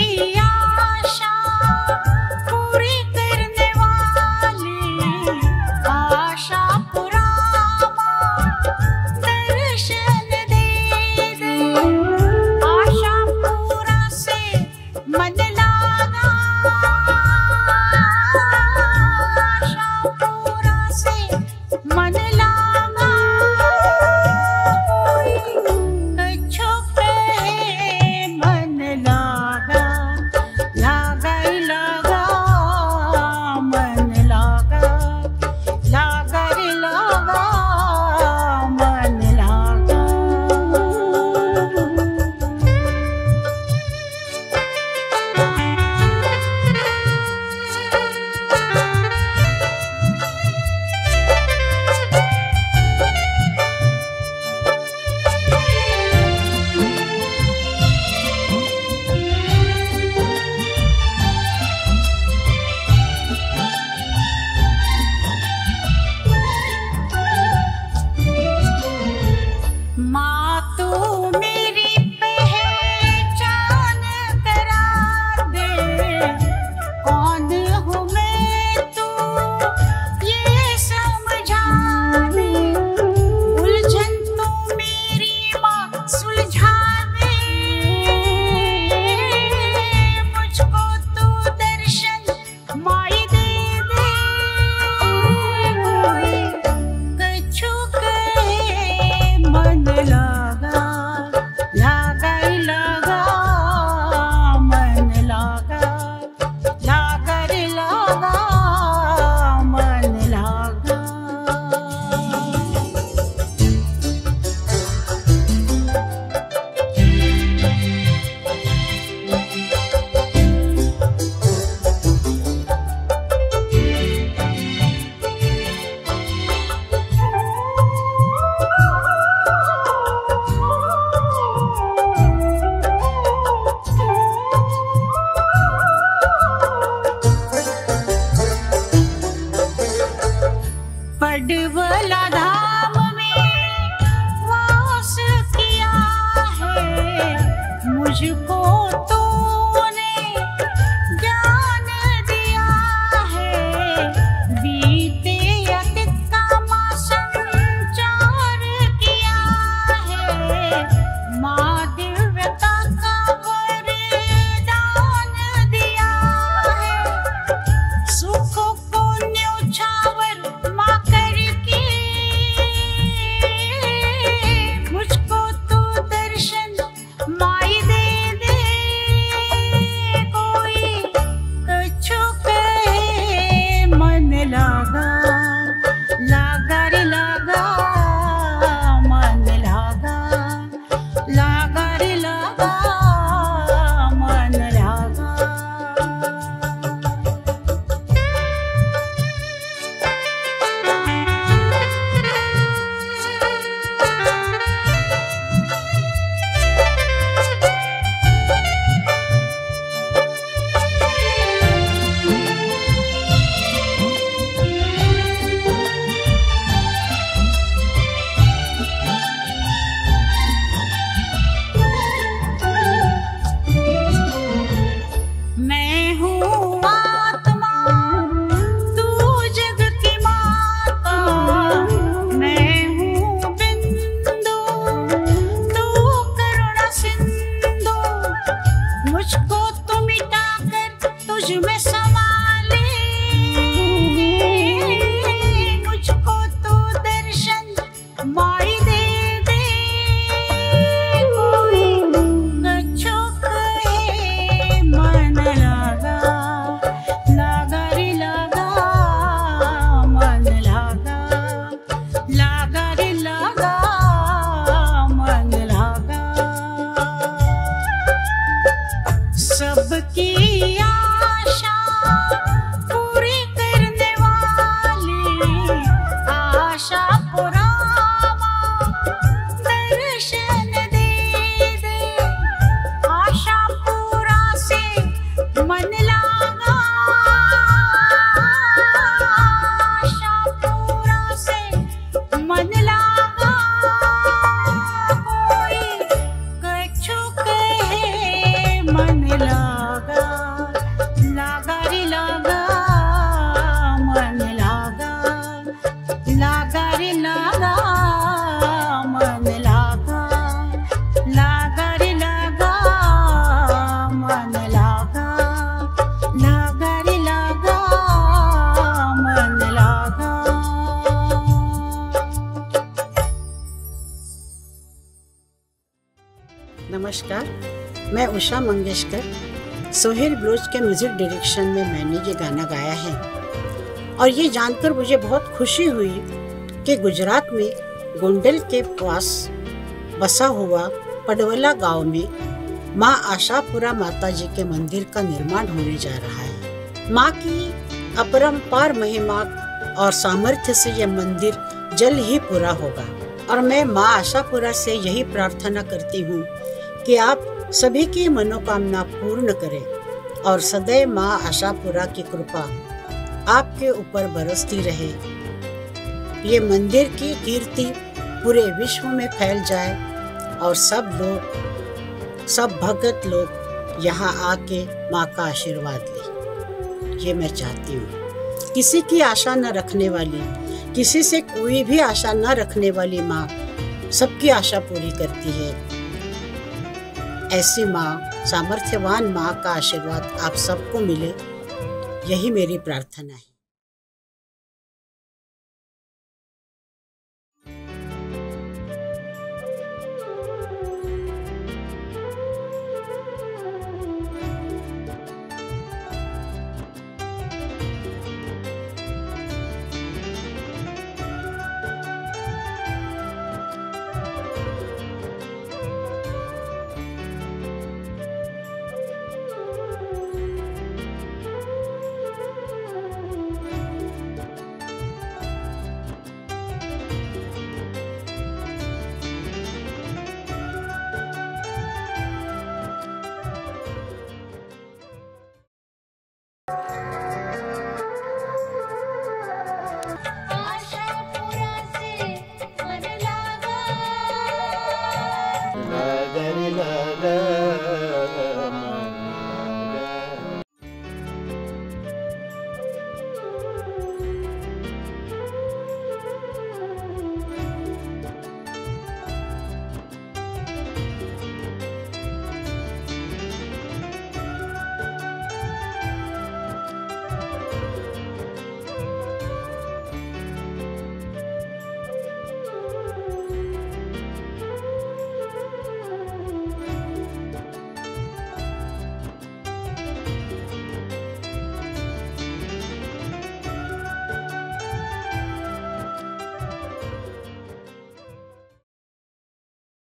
आशा पूरी करने वाली आशा पुरामा दर्शन दे दे। आशा पूरा से मन लागा, आशा पूरा से मन लागा। कछु पे मन लागा, लागा ही लागा मन लागा, लागा रे लागा मन लागा। माँ तू मेरी पहचान करा दे, कौन हूँ मैं तू ये समझा दे। उलझन तू मेरी माँ सुलझा दे, मुझको तू दर्शन माई दे दे। कछु कहे मन लागा, लागा ही लागा मन लागा, लागा रे लागा मन लागा। पडवला धाम में वास किया है, मुझको तूने ज्ञान दिया है। बीते अतीत का माँ संचार किया है, माँ दिव्यता का वरदान दिया है। सुख को न्योछावर माँ करके मुझको तू दर्शन माई दे दे। कोई कछु कहे मन लागा, लागा रे लागा मन लागा, लागा रे लागा मन लागा। मैं हूँ आत्मा तू जग की माता, मैं हूँ बिंदु तू करुणा सिंधु। मुझको तू मिटा कर तुझ में समा ले, मुझको तू दर्शन माई दे दे। कोई कछु कहे मन लागा, लागा रे लागा मन लागा, लागा रे लागा मन लागा। सबकी आशा नमस्कार, मैं उषा मंगेशकर। सोहेल ब्लूज के म्यूजिक डायरेक्शन में मैंने ये गाना गाया है और ये जानकर मुझे बहुत खुशी हुई कि गुजरात में गोंडल के पास बसा हुआ पडवला गांव में माँ आशापुरा माता जी के मंदिर का निर्माण होने जा रहा है। माँ की अपरंपार महिमा और सामर्थ्य से यह मंदिर जल्द ही पूरा होगा और मैं माँ आशापुरा से यही प्रार्थना करती हूँ कि आप सभी की मनोकामना पूर्ण करें और सदैव माँ आशापुरा की कृपा आपके ऊपर बरसती रहे। ये मंदिर की कीर्ति पूरे विश्व में फैल जाए और सब भगत लोग यहाँ आके माँ का आशीर्वाद लें। ये मैं चाहती हूँ। किसी की आशा न रखने वाली, किसी से कोई भी आशा न रखने वाली माँ सबकी आशा पूरी करती है। ऐसी माँ, सामर्थ्यवान माँ का आशीर्वाद आप सबको मिले, यही मेरी प्रार्थना है। La